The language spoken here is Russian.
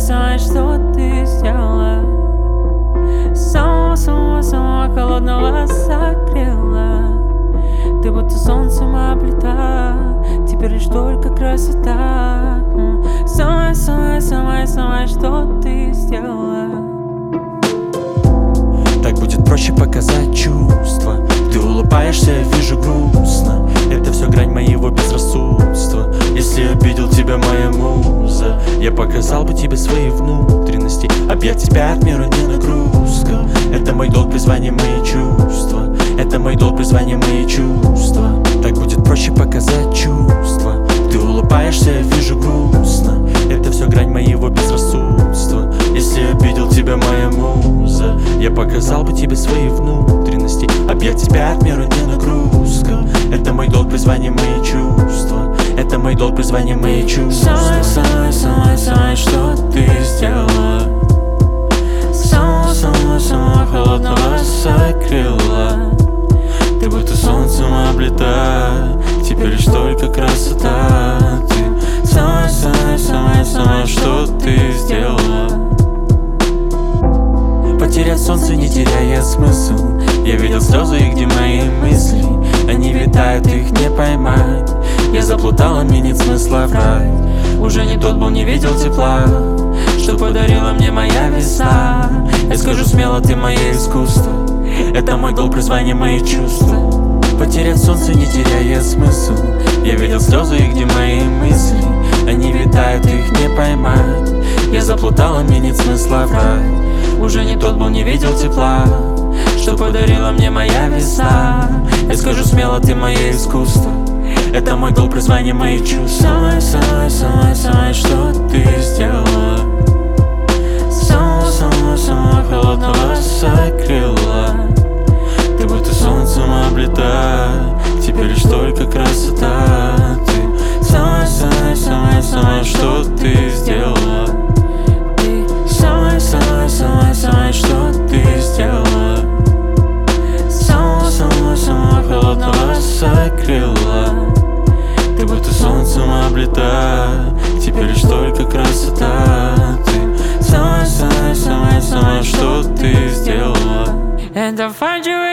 самое, что ты сделала. Самого холодного согрела. Ты будто солнцем облита, теперь лишь только красота. Самое, что ты сделала. Так будет проще показать чувства. Ты улыбаешься, я вижу грустно. Это все грань моего безрассудства. Если обидел тебя моя муза, я показал бы тебе свои внутренности. Объять тебя от мира не нагрузка. Это мой долг, призвание, мои чувства. Это мой долг, призвание, мои чувства. Так будет проще показать чувства. Ты улыбаешься, я вижу грустно. Это все грань моего безрассудства. Если обидел тебя моя муза, я показал бы тебе свои внутренности. Объять тебя от мира не нагрузка. Это мой долг, призвание, мои чувства. Это мой долг, призвание, мои чувства. Самое, что ты сделала. Самого холодного согрела. Ты будто солнцем облита, теперь лишь только красота. Ты самое, что ты сделала. Потерять солнце, не теряя смысл. Я видел слезы, и где мои мысли? Они витают, их не поймать. Я заплутала, мне нет смысла врать. Уже не тот был, не видел тепла, что подарила мне моя весна. Я скажу смело, ты мое искусство. Это мой долг, призвание, мои чувства. Потерять солнце, не теряя смысл. Я видел слезы, и где мои мысли? Они витают, их не поймать. Я заплутала, мне нет смысла врать. Уже не тот был, не видел тепла, что подарила мне моя весна. Я скажу смело, ты мое искусство. Это мой долг, призвание, мои чувства. Самое, что ты сделала. Самого холодного согрела. Ты будто солнцем облита, теперь лишь только красота. Ты самое, что ты сделала. Ты самое, что ты сделала. Самого холодного согрела. Ты будто солнцем облита, теперь лишь только красота. Ты самое, что ты сделала. And I find you